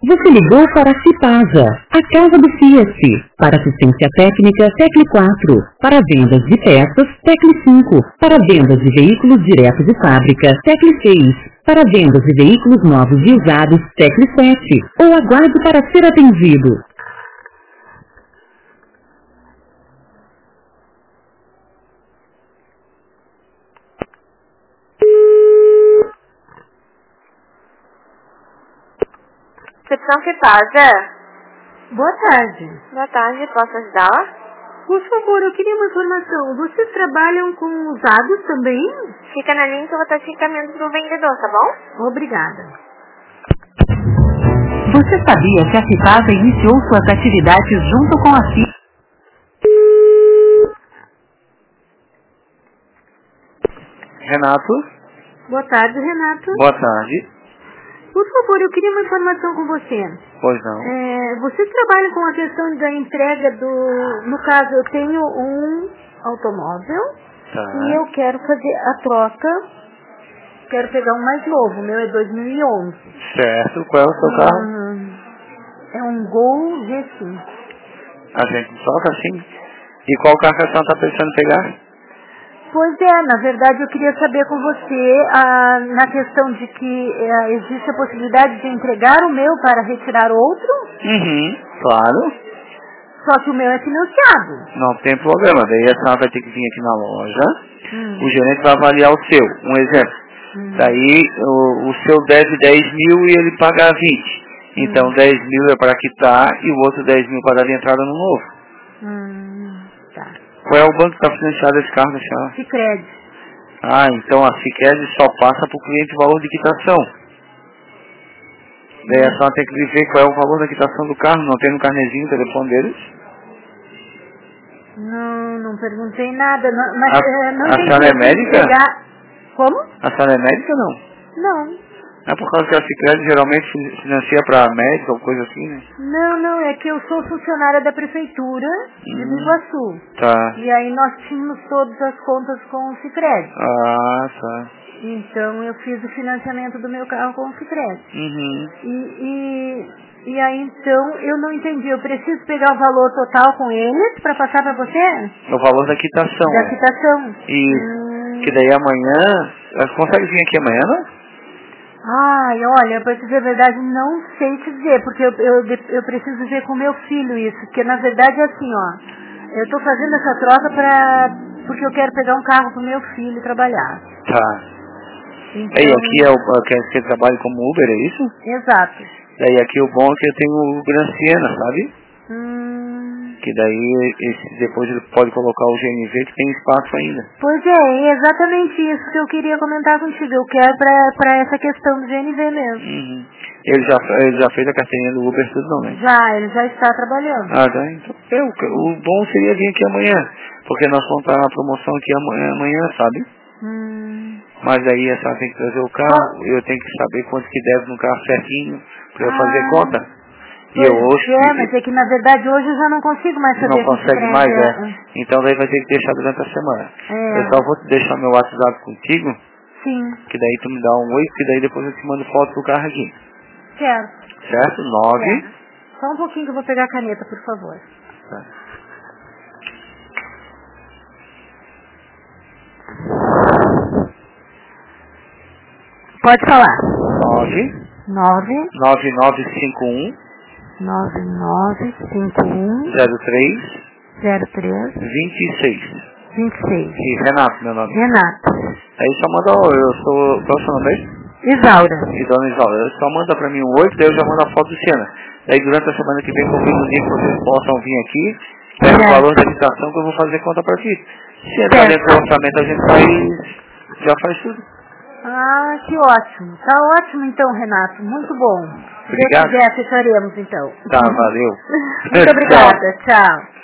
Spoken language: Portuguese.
Você ligou para a Cipasa, a casa do Fiat. Para assistência técnica, tecle 4. Para vendas de peças, tecle 5. Para vendas de veículos direto de fábrica, tecle 6. Para vendas de veículos novos e usados, tecle 7. Ou aguarde para ser atendido. Recepção Cipasa. Boa tarde. Boa tarde, posso ajudá-la? Por favor, eu queria uma informação. Vocês trabalham com usados também? Fica na linha que eu vou estar te encaminhando para o vendedor, tá bom? Obrigada. Você sabia que a Cipasa iniciou suas atividades junto com a Fiat? Renato? Boa tarde, Renato. Boa tarde. Por favor, eu queria uma informação com você. Pois não. Vocês trabalham com a questão da entrega do... No caso, eu tenho um automóvel e eu quero fazer a troca. Quero pegar um mais novo. O meu é 2011. Certo. Qual é o seu carro? É um Gol GX. A gente troca assim. E qual carro que a senhora está pensando em pegar? Pois é, na verdade eu queria saber com você na questão de que existe a possibilidade de entregar o meu para retirar outro. Claro. Só que o meu é financiado. Não tem problema. Daí a senhora vai ter que vir aqui na loja. O gerente vai avaliar o seu. Um exemplo. Daí o seu deve 10 mil e ele paga 20. Então 10 mil é para quitar e o outro 10 mil para dar de entrada no novo. Tá. Qual é o banco que está financiado esse carro, senhora? Sicredi. Então a Sicredi só passa para o cliente o valor de quitação. Daí a senhora tem que ver qual é o valor da quitação do carro. Não tem no carnezinho o telefone deles? Não perguntei nada. Mas não a senhora é médica? Como? A senhora é médica ou não? Não. É por causa que a Sicredi geralmente financia para médica ou coisa assim, né? Não, é que eu sou funcionária da prefeitura de Iguaçu. Tá. E aí nós tínhamos todas as contas com o Sicredi. Tá. Então eu fiz o financiamento do meu carro com o Sicredi. E aí então eu não entendi. Eu preciso pegar o valor total com eles para passar para você? O valor da quitação. Da quitação. Que daí amanhã... Consegue vir aqui amanhã, não? Olha, pra dizer a verdade, não sei te dizer, porque eu preciso ver com meu filho isso, porque na verdade é assim, eu tô fazendo essa troca porque eu quero pegar um carro pro meu filho trabalhar. Tá. Então, E aqui que trabalha como Uber, é isso? Exato. Daí aqui o bom é que eu tenho o Gran Siena, sabe? Que daí depois ele pode colocar o GNV que tem espaço ainda. Pois é exatamente isso que eu queria comentar contigo. Eu quero pra essa questão do GNV mesmo. Ele já fez a carteirinha do Uber tudo, não, né? Ele já está trabalhando. Tá. Então, o bom seria vir aqui amanhã, porque nós vamos estar na promoção aqui amanhã, sabe? Mas aí a senhora tem que trazer o carro, eu tenho que saber quanto que deve no carro certinho, pra eu fazer conta. Mas é que na verdade hoje eu já não consigo mais saber. Não consegue mais, Então daí vai ter que deixar durante a semana. Eu só vou te deixar meu WhatsApp contigo. Sim. Que daí tu me dá um oi, que daí depois eu te mando foto do carro aqui. Certo? 9. Só um pouquinho que eu vou pegar a caneta, por favor. Tá. Pode falar. 9951 9951 03 26. E Renato, meu nome. Renato. Aí só manda, eu sou, qual é o seu nome mesmo? Isaura. E dona Isaura, só manda pra mim um oi, daí eu já mando a foto do Siena. Daí durante a semana que vem, comigo um dia que vocês possam vir aqui, pega o valor da quitação que eu vou fazer conta pra ti. Se entrar dentro do orçamento, a gente já faz tudo. Que ótimo. Tá ótimo então, Renato. Muito bom. Obrigado. Se quiser, fecharemos então. Tá, valeu. Muito obrigada. Tchau.